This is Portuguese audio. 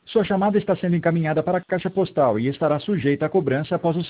Sua chamada está sendo encaminhada para a caixa postal e estará sujeita a cobrança após o